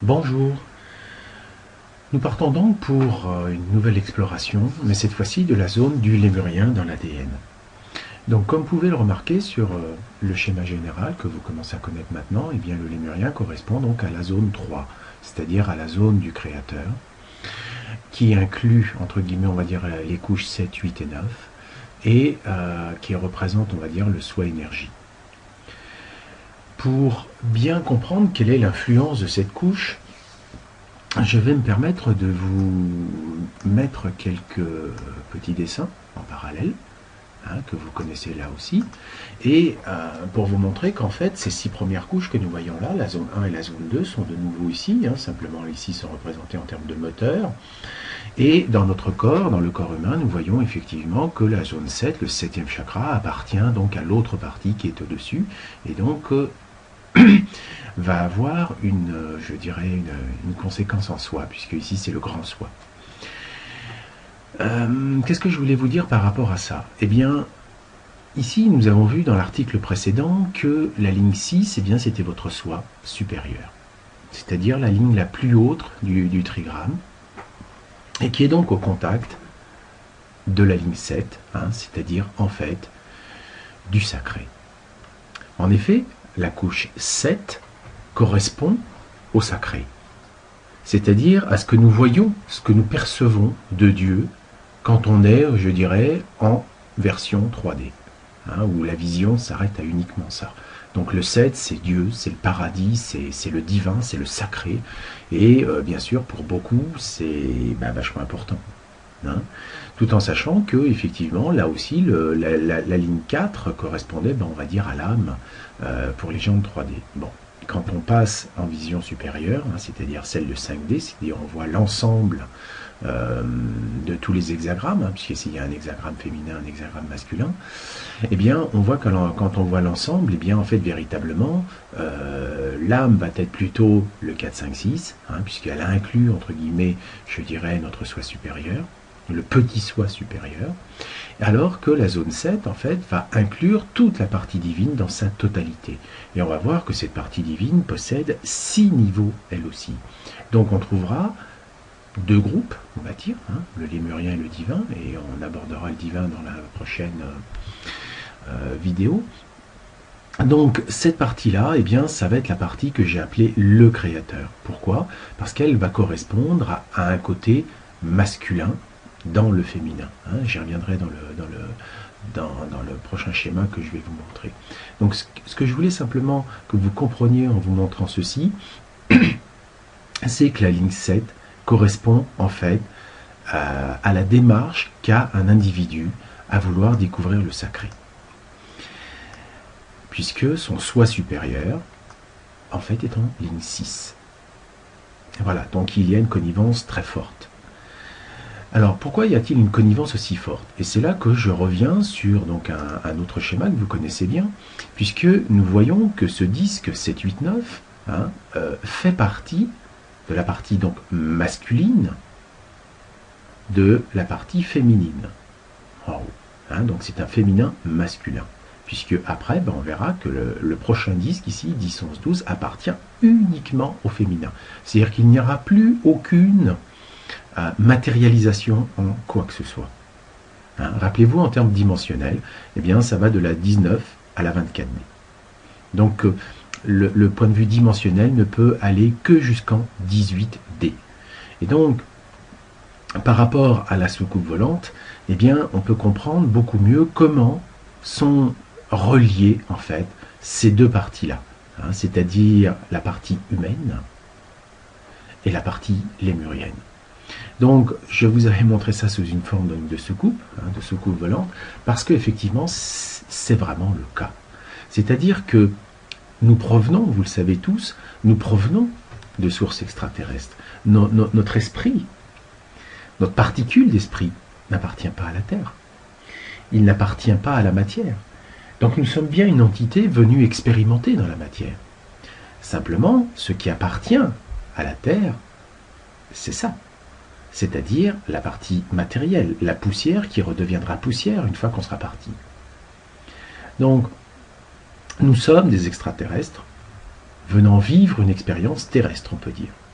Bonjour, nous partons donc pour une nouvelle exploration, mais cette fois-ci de la zone du lémurien dans l'ADN. Donc comme vous pouvez le remarquer sur le schéma général que vous commencez à connaître maintenant, eh bien, le lémurien correspond donc à la zone 3, c'est-à-dire à la zone du créateur, qui inclut, entre guillemets, on va dire les couches 7, 8 et 9, et qui représente, on va dire, le soi énergie. Pour bien comprendre quelle est l'influence de cette couche, je vais me permettre de vous mettre quelques petits dessins en parallèle, que vous connaissez là aussi, et pour vous montrer qu'en fait, ces 6 premières couches que nous voyons là, la zone 1 et la zone 2, sont de nouveau ici, simplement ici sont représentés en termes de moteur, et dans notre corps, dans le corps humain, nous voyons effectivement que la zone 7, le 7e chakra, appartient donc à l'autre partie qui est au-dessus, et donc va avoir je dirais, une conséquence en soi, puisque ici c'est le grand soi. Qu'est-ce que je voulais vous dire par rapport à ça? Eh bien, ici nous avons vu dans l'article précédent que la ligne 6, eh bien, c'était votre soi supérieur, c'est-à-dire la ligne la plus haute du trigramme, et qui est donc au contact de la ligne 7, c'est-à-dire en fait du sacré. En effet, la couche 7 correspond au sacré, c'est-à-dire à ce que nous voyons, ce que nous percevons de Dieu quand on est, je dirais, en version 3D, où la vision s'arrête à uniquement ça. Donc le 7, c'est Dieu, c'est le paradis, c'est le divin, c'est le sacré, et bien sûr, pour beaucoup, c'est vachement important. Tout en sachant que, effectivement, là aussi, la ligne 4 correspondait, on va dire, à l'âme pour les gens de 3D. Bon, quand on passe en vision supérieure, c'est-à-dire celle de 5D, c'est-à-dire on voit l'ensemble de tous les hexagrammes, puisqu'ici il y a un hexagramme féminin, un hexagramme masculin, eh bien, on voit que quand on voit l'ensemble, eh bien, en fait, véritablement, l'âme va être plutôt le 4, 5, 6, puisqu'elle inclut, entre guillemets, je dirais, notre soi supérieur, le petit soi supérieur, alors que la zone 7, en fait, va inclure toute la partie divine dans sa totalité. Et on va voir que cette partie divine possède 6 niveaux, elle aussi. Donc on trouvera 2 groupes, on va dire, le lémurien et le divin, et on abordera le divin dans la prochaine vidéo. Donc cette partie-là, eh bien, ça va être la partie que j'ai appelée le créateur. Pourquoi? Parce qu'elle va correspondre à un côté masculin dans le féminin. J'y reviendrai dans le prochain schéma que je vais vous montrer. Donc ce que je voulais simplement que vous compreniez en vous montrant ceci, c'est que la ligne 7 correspond en fait à la démarche qu'a un individu à vouloir découvrir le sacré. Puisque son soi supérieur, en fait, est en ligne 6. Voilà, donc il y a une connivence très forte. Alors, pourquoi y a-t-il une connivence aussi forte? Et c'est là que je reviens sur donc, un autre schéma que vous connaissez bien, puisque nous voyons que ce disque 7, 8, 9 fait partie de la partie donc masculine de la partie féminine en haut. Donc c'est un féminin masculin, puisque après, on verra que le prochain disque ici, 10, 11, 12, appartient uniquement au féminin. C'est-à-dire qu'il n'y aura plus aucune matérialisation en quoi que ce soit. Rappelez-vous, en termes dimensionnels, eh bien, ça va de la 19 à la 24D. Donc, le point de vue dimensionnel ne peut aller que jusqu'en 18D. Et donc, par rapport à la soucoupe volante, eh bien, on peut comprendre beaucoup mieux comment sont reliées, en fait, ces deux parties-là. C'est-à-dire la partie humaine et la partie lémurienne. Donc, je vous avais montré ça sous une forme de soucoupe volante, parce qu'effectivement, c'est vraiment le cas. C'est-à-dire que nous provenons, vous le savez tous, nous provenons de sources extraterrestres. Notre esprit, notre particule d'esprit, n'appartient pas à la Terre. Il n'appartient pas à la matière. Donc nous sommes bien une entité venue expérimenter dans la matière. Simplement, ce qui appartient à la Terre, c'est ça. C'est-à-dire la partie matérielle, la poussière qui redeviendra poussière une fois qu'on sera parti. Donc, nous sommes des extraterrestres venant vivre une expérience terrestre, on peut dire.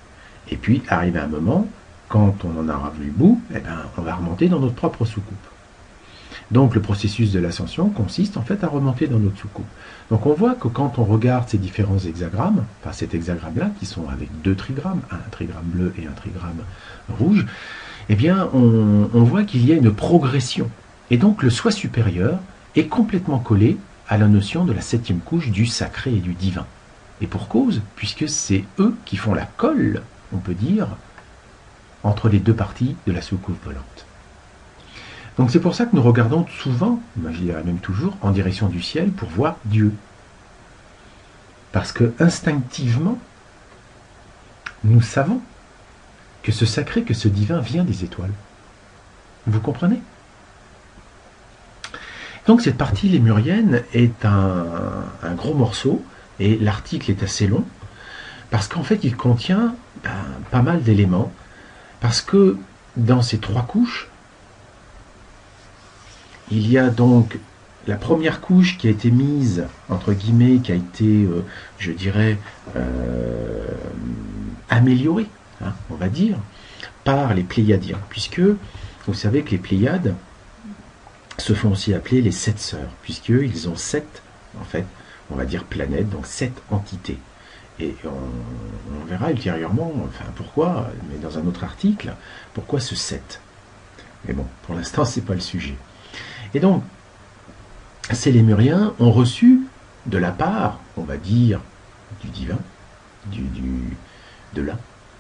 Et puis, arrivé un moment, quand on en aura vu le bout, eh ben, on va remonter dans notre propre soucoupe. Donc le processus de l'ascension consiste en fait à remonter dans notre soucoupe. Donc on voit que quand on regarde ces différents hexagrammes, enfin cet hexagramme-là, qui sont avec deux trigrammes, un trigramme bleu et un trigramme rouge, eh bien on voit qu'il y a une progression. Et donc le soi supérieur est complètement collé à la notion de la septième couche du sacré et du divin. Et pour cause, puisque c'est eux qui font la colle, on peut dire, entre les deux parties de la soucoupe volante. Donc c'est pour ça que nous regardons souvent, je dirais même toujours, en direction du ciel pour voir Dieu. Parce que instinctivement, nous savons que ce sacré, que ce divin vient des étoiles. Vous comprenez? Donc cette partie lémurienne est un gros morceau, et l'article est assez long, parce qu'en fait il contient pas mal d'éléments, parce que dans ces trois couches, il y a donc la première couche qui a été mise, entre guillemets, qui a été, je dirais, améliorée, hein, on va dire, par les Pléiadiens, puisque vous savez que les Pléiades se font aussi appeler les sept sœurs, puisqu'ils ont sept, en fait, on va dire planètes, donc sept entités. Et on verra ultérieurement, enfin pourquoi, mais dans un autre article, pourquoi ce sept. Mais bon, pour l'instant, c'est pas le sujet. Et donc, ces lémuriens ont reçu de la part, on va dire, du divin, de là,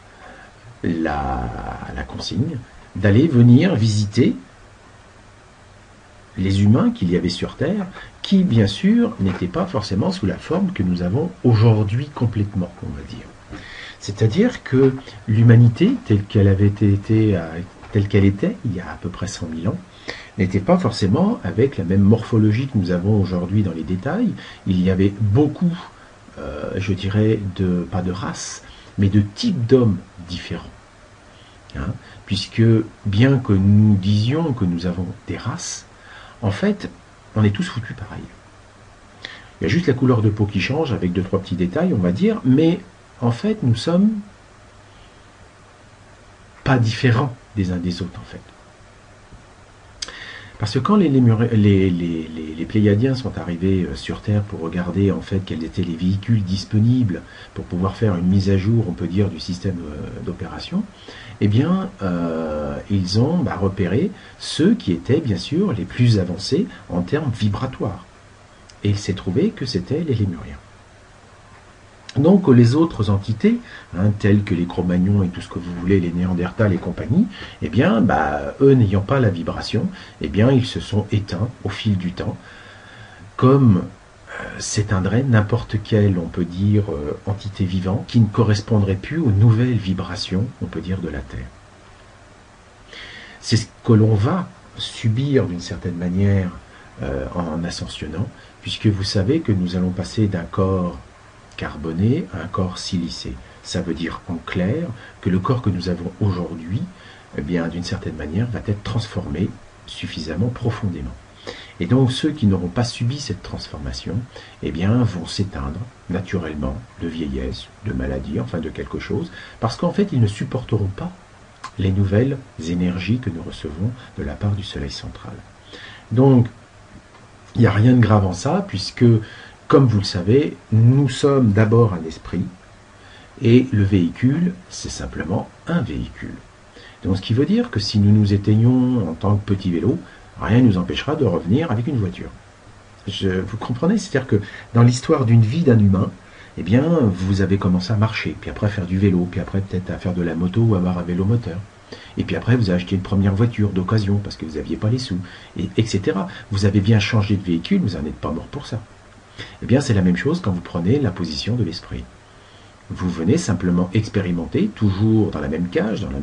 la consigne d'aller venir visiter les humains qu'il y avait sur Terre, qui, bien sûr, n'étaient pas forcément sous la forme que nous avons aujourd'hui complètement, on va dire. C'est-à-dire que l'humanité, telle qu'elle avait été, telle qu'elle était, il y a à peu près 100 000 ans, n'était pas forcément avec la même morphologie que nous avons aujourd'hui dans les détails. Il y avait beaucoup, je dirais, pas de races, mais de types d'hommes différents. Hein, puisque, bien que nous disions que nous avons des races, en fait, on est tous foutus pareil. Il y a juste la couleur de peau qui change, avec 2-3 petits détails, on va dire, mais en fait, nous sommes pas différents des uns des autres, en fait. Parce que quand les Pléiadiens sont arrivés sur Terre pour regarder en fait quels étaient les véhicules disponibles pour pouvoir faire une mise à jour, on peut dire, du système d'opération, eh bien, ils ont repéré ceux qui étaient bien sûr les plus avancés en termes vibratoires. Et il s'est trouvé que c'était les Lémuriens. Donc les autres entités, hein, telles que les Cro-Magnons et tout ce que vous voulez, les Néandertals et compagnie, eh bien, eux n'ayant pas la vibration, eh bien, ils se sont éteints au fil du temps, comme s'éteindrait n'importe quelle, on peut dire, entité vivante qui ne correspondrait plus aux nouvelles vibrations, on peut dire, de la Terre. C'est ce que l'on va subir d'une certaine manière en ascensionnant, puisque vous savez que nous allons passer d'un corps carboné à un corps silicé. Ça veut dire en clair que le corps que nous avons aujourd'hui, eh bien, d'une certaine manière, va être transformé suffisamment profondément. Et donc ceux qui n'auront pas subi cette transformation, eh bien, vont s'éteindre naturellement de vieillesse, de maladie, enfin de quelque chose, parce qu'en fait, ils ne supporteront pas les nouvelles énergies que nous recevons de la part du Soleil central. Donc, il n'y a rien de grave en ça, puisque comme vous le savez, nous sommes d'abord un esprit, et le véhicule, c'est simplement un véhicule. Donc ce qui veut dire que si nous nous éteignons en tant que petit vélo, rien ne nous empêchera de revenir avec une voiture. Vous comprenez? C'est-à-dire que dans l'histoire d'une vie d'un humain, eh bien, vous avez commencé à marcher, puis après à faire du vélo, puis après peut-être à faire de la moto ou avoir un vélo moteur. Et puis après, vous avez acheté une première voiture d'occasion parce que vous n'aviez pas les sous, etc. Vous avez bien changé de véhicule, vous n'en êtes pas mort pour ça. Eh bien, c'est la même chose quand vous prenez la position de l'esprit. Vous venez simplement expérimenter, toujours dans la même cage, dans le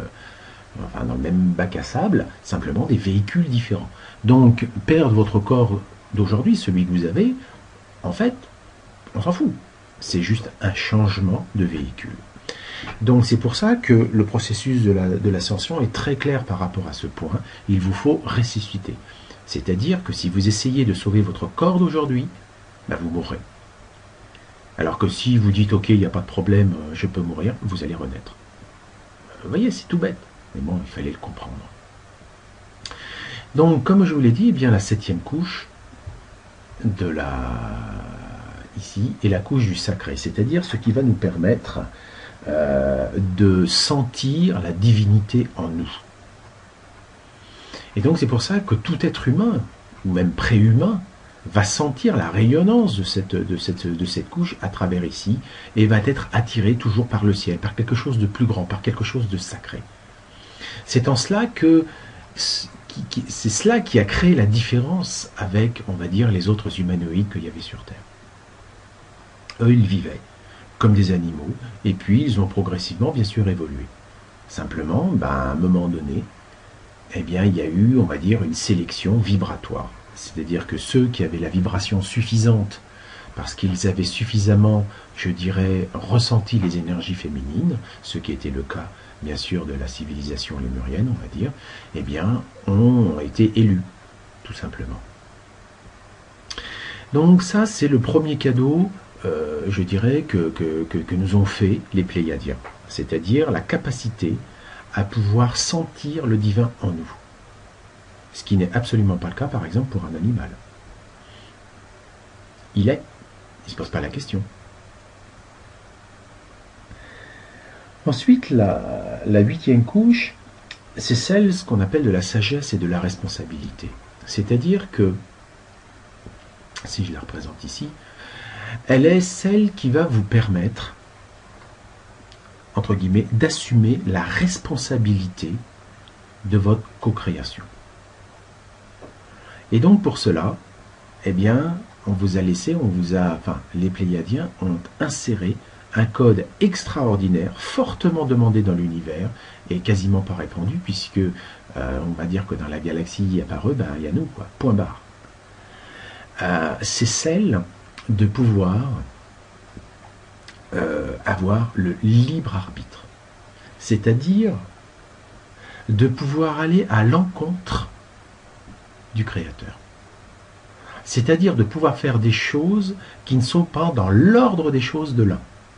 même bac à sable, simplement des véhicules différents. Donc, perdre votre corps d'aujourd'hui, celui que vous avez, en fait, on s'en fout. C'est juste un changement de véhicule. Donc, c'est pour ça que le processus de l'ascension est très clair par rapport à ce point. Il vous faut ressusciter. C'est-à-dire que si vous essayez de sauver votre corps d'aujourd'hui, vous mourrez. Alors que si vous dites, ok, il n'y a pas de problème, je peux mourir, vous allez renaître. Vous voyez, c'est tout bête. Mais bon, il fallait le comprendre. Donc, comme je vous l'ai dit, eh bien, la 7e couche de ici est la couche du sacré, c'est-à-dire ce qui va nous permettre de sentir la divinité en nous. Et donc, c'est pour ça que tout être humain, ou même préhumain, va sentir la rayonnance de cette couche à travers ici, et va être attiré toujours par le ciel, par quelque chose de plus grand, par quelque chose de sacré. C'est en cela que c'est cela qui a créé la différence avec, on va dire, les autres humanoïdes qu'il y avait sur Terre. Eux, ils vivaient comme des animaux, et puis ils ont progressivement, bien sûr, évolué. Simplement, à un moment donné, eh bien, il y a eu, on va dire, une sélection vibratoire. C'est-à-dire que ceux qui avaient la vibration suffisante, parce qu'ils avaient suffisamment, je dirais, ressenti les énergies féminines, ce qui était le cas, bien sûr, de la civilisation lémurienne, on va dire, eh bien, ont été élus, tout simplement. Donc ça, c'est le premier cadeau, je dirais, que nous ont fait les Pléiadiens, c'est-à-dire la capacité à pouvoir sentir le divin en nous. Ce qui n'est absolument pas le cas, par exemple, pour un animal. Il ne se pose pas la question. Ensuite, la 8e couche, c'est celle, ce qu'on appelle de la sagesse et de la responsabilité. C'est-à-dire que, si je la représente ici, elle est celle qui va vous permettre, entre guillemets, d'assumer la responsabilité de votre co-création. Et donc pour cela, eh bien, on vous a laissé, les Pléiadiens ont inséré un code extraordinaire, fortement demandé dans l'univers, et quasiment pas répandu, puisque on va dire que dans la galaxie, il n'y a pas eux, il y a nous, quoi, point barre. C'est celle de pouvoir avoir le libre arbitre, c'est-à-dire de pouvoir aller à l'encontre du Créateur. C'est-à-dire de pouvoir faire des choses qui ne sont pas dans l'ordre des choses de l'un.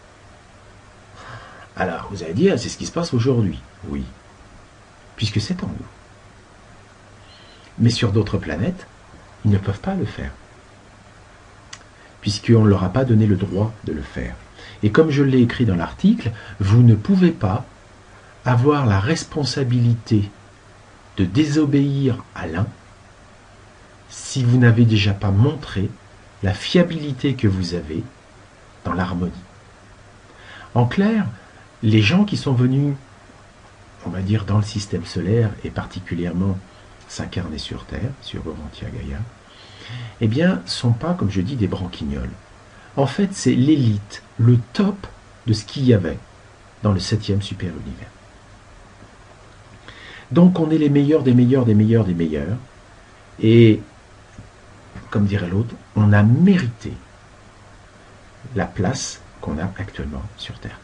Alors, vous allez dire, c'est ce qui se passe aujourd'hui. Oui, puisque c'est en nous. Mais sur d'autres planètes, ils ne peuvent pas le faire, puisqu'on ne leur a pas donné le droit de le faire. Et comme je l'ai écrit dans l'article, vous ne pouvez pas avoir la responsabilité de désobéir à l'un si vous n'avez déjà pas montré la fiabilité que vous avez dans l'harmonie. En clair, les gens qui sont venus, on va dire, dans le système solaire, et particulièrement s'incarner sur Terre, sur Urantia Gaïa, eh bien, ne sont pas, comme je dis, des branquignoles. En fait, c'est l'élite, le top de ce qu'il y avait dans le 7e super-univers. Donc, on est les meilleurs des meilleurs des meilleurs des meilleurs, et comme dirait l'autre, on a mérité la place qu'on a actuellement sur Terre.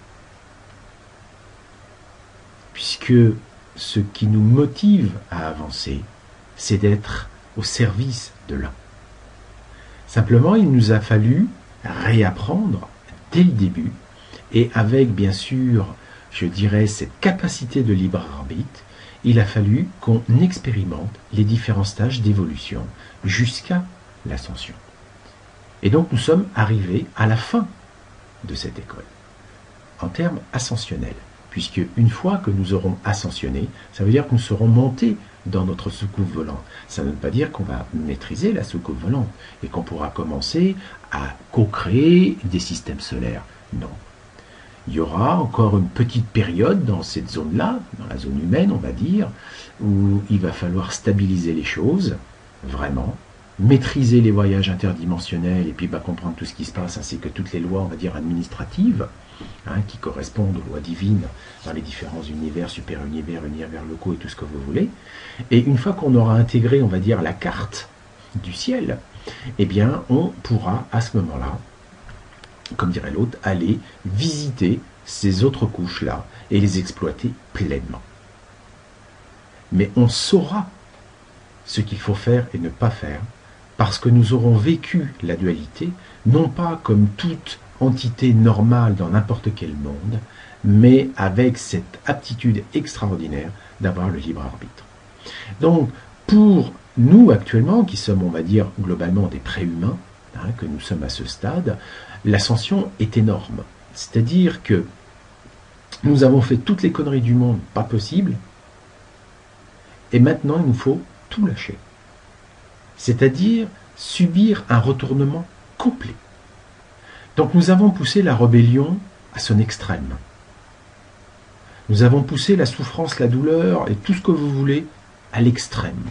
Puisque ce qui nous motive à avancer, c'est d'être au service de l'un. Simplement, il nous a fallu réapprendre dès le début, et avec, bien sûr, je dirais, cette capacité de libre arbitre, il a fallu qu'on expérimente les différents stages d'évolution jusqu'à l'ascension. Et donc nous sommes arrivés à la fin de cette école, en termes ascensionnels, puisque une fois que nous aurons ascensionné, ça veut dire que nous serons montés dans notre soucoupe volante. Ça ne veut pas dire qu'on va maîtriser la soucoupe volante et qu'on pourra commencer à co-créer des systèmes solaires. Non. Il y aura encore une petite période dans cette zone-là, dans la zone humaine, on va dire, où il va falloir stabiliser les choses, vraiment, maîtriser les voyages interdimensionnels et puis comprendre tout ce qui se passe, ainsi que toutes les lois, on va dire, administratives, qui correspondent aux lois divines dans les différents univers, super-univers, univers locaux et tout ce que vous voulez. Et une fois qu'on aura intégré, on va dire, la carte du ciel, eh bien, on pourra, à ce moment-là, comme dirait l'autre, aller visiter ces autres couches-là et les exploiter pleinement. Mais on saura ce qu'il faut faire et ne pas faire, parce que nous aurons vécu la dualité, non pas comme toute entité normale dans n'importe quel monde, mais avec cette aptitude extraordinaire d'avoir le libre arbitre. Donc, pour nous actuellement, qui sommes, on va dire, globalement des préhumains, que nous sommes à ce stade, l'ascension est énorme. C'est-à-dire que nous avons fait toutes les conneries du monde, pas possible, et maintenant il nous faut tout lâcher. C'est-à-dire subir un retournement complet. Donc nous avons poussé la rébellion à son extrême. Nous avons poussé la souffrance, la douleur et tout ce que vous voulez à l'extrême.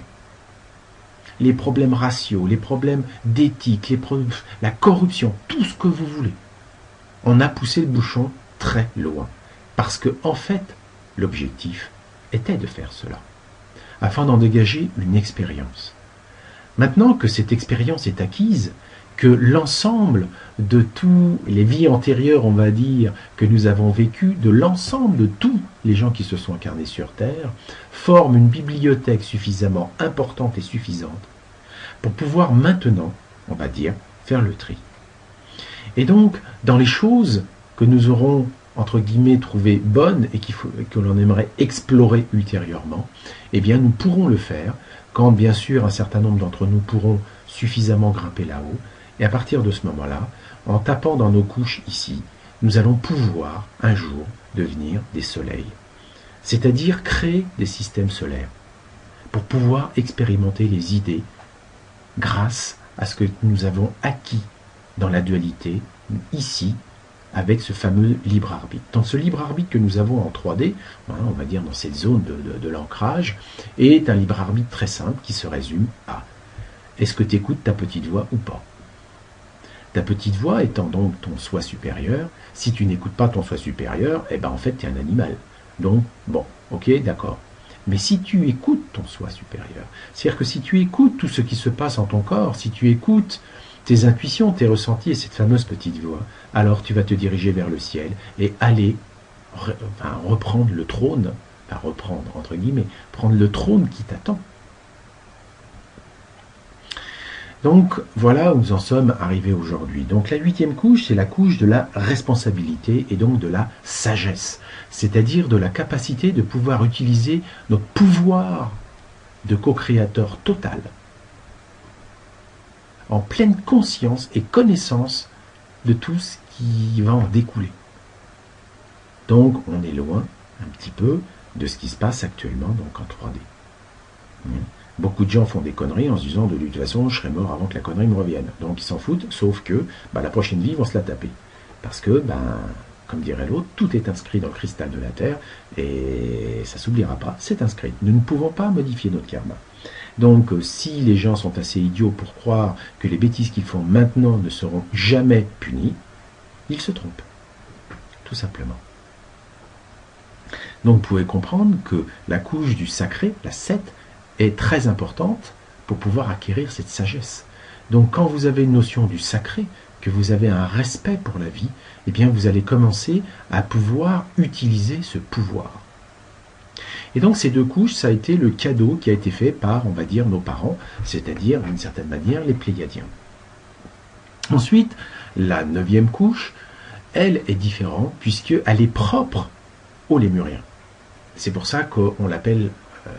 Les problèmes raciaux, les problèmes d'éthique, la corruption, tout ce que vous voulez. On a poussé le bouchon très loin. Parce que, en fait, l'objectif était de faire cela, afin d'en dégager une expérience. Maintenant que cette expérience est acquise, que l'ensemble de toutes les vies antérieures, on va dire, que nous avons vécues, de l'ensemble de tous les gens qui se sont incarnés sur Terre, forment une bibliothèque suffisamment importante et suffisante pour pouvoir maintenant, on va dire, faire le tri. Et donc, dans les choses que nous aurons, entre guillemets, trouvées bonnes et que l'on aimerait explorer ultérieurement, eh bien, nous pourrons le faire quand, bien sûr, un certain nombre d'entre nous pourront suffisamment grimper là-haut. Et à partir de ce moment-là, en tapant dans nos couches ici, nous allons pouvoir, un jour, devenir des soleils. C'est-à-dire créer des systèmes solaires pour pouvoir expérimenter les idées grâce à ce que nous avons acquis dans la dualité, ici, avec ce fameux libre arbitre. Dans ce libre arbitre que nous avons en 3D, on va dire dans cette zone de l'ancrage, est un libre arbitre très simple qui se résume à: est-ce que tu écoutes ta petite voix ou pas? Ta petite voix étant donc ton soi supérieur. Si tu n'écoutes pas ton soi supérieur, eh ben en fait tu es un animal. Donc, bon, ok, d'accord. Mais si tu écoutes ton soi supérieur, c'est-à-dire que si tu écoutes tout ce qui se passe en ton corps, si tu écoutes tes intuitions, tes ressentis et cette fameuse petite voix, alors tu vas te diriger vers le ciel et aller reprendre le trône, enfin reprendre entre guillemets, prendre le trône qui t'attend. Donc voilà où nous en sommes arrivés aujourd'hui. Donc la 8e couche, c'est la couche de la responsabilité et donc de la sagesse, c'est-à-dire de la capacité de pouvoir utiliser notre pouvoir de co-créateur total, en pleine conscience et connaissance de tout ce qui va en découler. Donc on est loin un petit peu de ce qui se passe actuellement donc en 3D. Beaucoup de gens font des conneries en se disant de toute façon je serai mort avant que la connerie me revienne. Donc ils s'en foutent, sauf que la prochaine vie ils vont se la taper. Parce que, comme dirait l'autre, tout est inscrit dans le cristal de la Terre et ça ne s'oubliera pas, c'est inscrit. Nous ne pouvons pas modifier notre karma. Donc si les gens sont assez idiots pour croire que les bêtises qu'ils font maintenant ne seront jamais punies, ils se trompent. Tout simplement. Donc vous pouvez comprendre que la couche du sacré, la 7, est très importante pour pouvoir acquérir cette sagesse. Donc quand vous avez une notion du sacré, que vous avez un respect pour la vie, eh bien vous allez commencer à pouvoir utiliser ce pouvoir. Et donc ces deux couches, ça a été le cadeau qui a été fait par, on va dire, nos parents, c'est-à-dire d'une certaine manière les Pléiadiens. Ensuite, la 9e couche, elle est différente puisqu'elle est propre aux Lémuriens. C'est pour ça qu'on l'appelle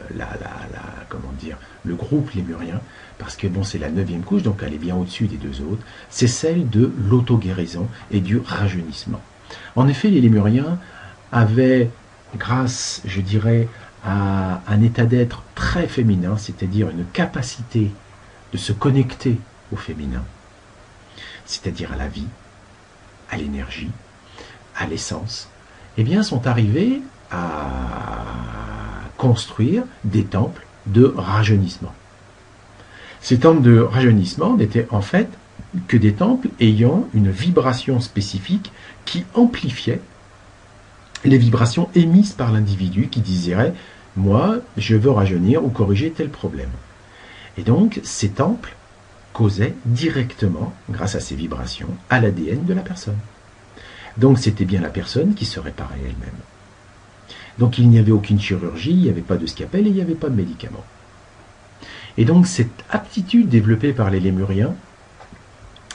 le groupe lémurien, parce que c'est la 9e couche, donc elle est bien au-dessus des deux autres, c'est celle de l'auto-guérison et du rajeunissement. En effet, les lémuriens avaient, grâce, je dirais, à un état d'être très féminin, c'est-à-dire une capacité de se connecter au féminin, c'est-à-dire à la vie, à l'énergie, à l'essence, eh bien, sont arrivés à construire des temples de rajeunissement. Ces temples de rajeunissement n'étaient en fait que des temples ayant une vibration spécifique qui amplifiait les vibrations émises par l'individu qui dirait « moi, je veux rajeunir ou corriger tel problème ». Et donc, ces temples causaient directement, grâce à ces vibrations, à l'ADN de la personne. Donc, c'était bien la personne qui se réparait elle-même. Donc il n'y avait aucune chirurgie, il n'y avait pas de scalpel et il n'y avait pas de médicaments. Et donc cette aptitude développée par les Lémuriens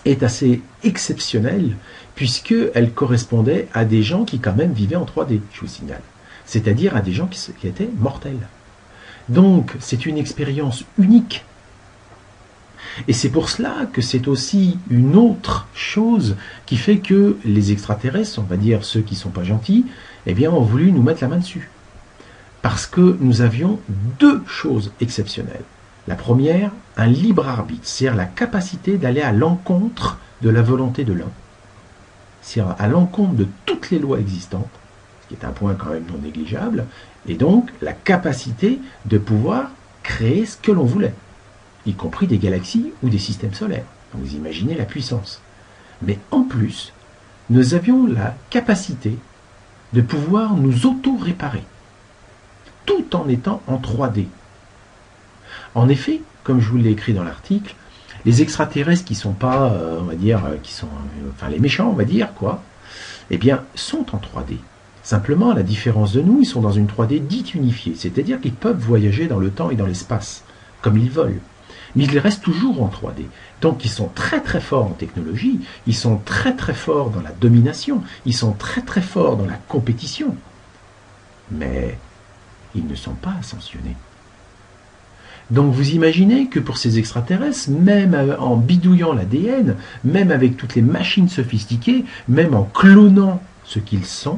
est assez exceptionnelle, puisqu'elle correspondait à des gens qui quand même vivaient en 3D, je vous signale. C'est-à-dire à des gens qui étaient mortels. Donc, c'est une expérience unique. Et c'est pour cela que c'est aussi une autre chose qui fait que les extraterrestres, on va dire ceux qui ne sont pas gentils, eh bien, ont voulu nous mettre la main dessus. Parce que nous avions deux choses exceptionnelles. La première, un libre arbitre, c'est-à-dire la capacité d'aller à l'encontre de la volonté de l'un, c'est-à-dire à l'encontre de toutes les lois existantes, ce qui est un point quand même non négligeable, et donc la capacité de pouvoir créer ce que l'on voulait, y compris des galaxies ou des systèmes solaires. Donc vous imaginez la puissance. Mais en plus, nous avions la capacité de pouvoir nous auto-réparer, tout en étant en 3D. En effet, comme je vous l'ai écrit dans l'article, les extraterrestres qui sont pas, on va dire, qui sont, enfin les méchants, on va dire, quoi, eh bien, sont en 3D. Simplement, à la différence de nous, ils sont dans une 3D dite unifiée, c'est-à-dire qu'ils peuvent voyager dans le temps et dans l'espace, comme ils veulent. Mais ils restent toujours en 3D. Donc ils sont très très forts en technologie, ils sont très très forts dans la domination, ils sont très très forts dans la compétition. Mais ils ne sont pas ascensionnés. Donc vous imaginez que pour ces extraterrestres, même en bidouillant l'ADN, même avec toutes les machines sophistiquées, même en clonant ce qu'ils sont,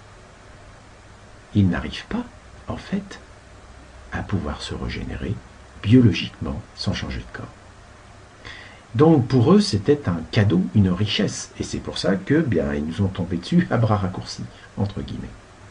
ils n'arrivent pas, en fait, à pouvoir se régénérer biologiquement sans changer de corps. Donc pour eux, c'était un cadeau, une richesse. Et c'est pour ça que, bien, ils nous ont tombé dessus à bras raccourcis, entre guillemets.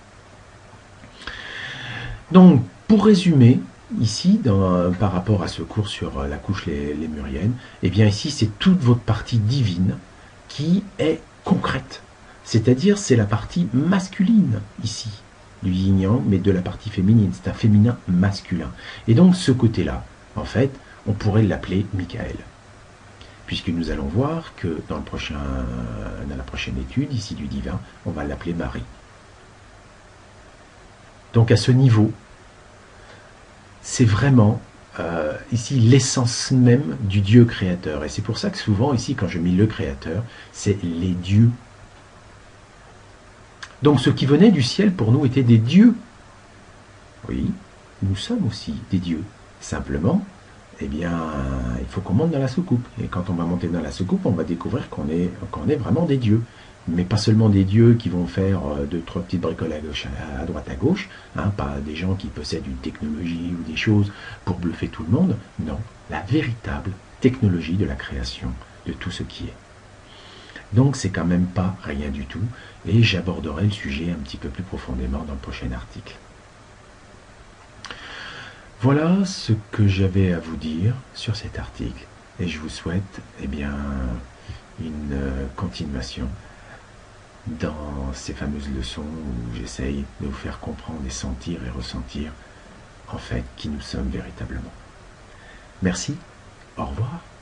Donc, pour résumer, ici, par rapport à ce cours sur la couche lémurienne, eh bien ici, c'est toute votre partie divine qui est concrète. C'est-à-dire, c'est la partie masculine, ici, du yin-yang, mais de la partie féminine. C'est un féminin masculin. Et donc, ce côté-là, en fait, on pourrait l'appeler Michael. Puisque nous allons voir que dans la prochaine étude, ici du divin, on va l'appeler Marie. Donc à ce niveau, c'est vraiment ici l'essence même du Dieu créateur. Et c'est pour ça que souvent ici, quand je mets le créateur, c'est les dieux. Donc ce qui venait du ciel pour nous était des dieux. Oui, nous sommes aussi des dieux. Simplement, eh bien, il faut qu'on monte dans la soucoupe. Et quand on va monter dans la soucoupe, on va découvrir qu'on est vraiment des dieux. Mais pas seulement des dieux qui vont faire deux, trois petites bricoles à droite, à gauche, hein, pas des gens qui possèdent une technologie ou des choses pour bluffer tout le monde. Non, la véritable technologie de la création de tout ce qui est. Donc c'est quand même pas rien du tout, et j'aborderai le sujet un petit peu plus profondément dans le prochain article. Voilà ce que j'avais à vous dire sur cet article, et je vous souhaite eh bien, une continuation dans ces fameuses leçons où j'essaye de vous faire comprendre et sentir et ressentir en fait qui nous sommes véritablement. Merci, au revoir.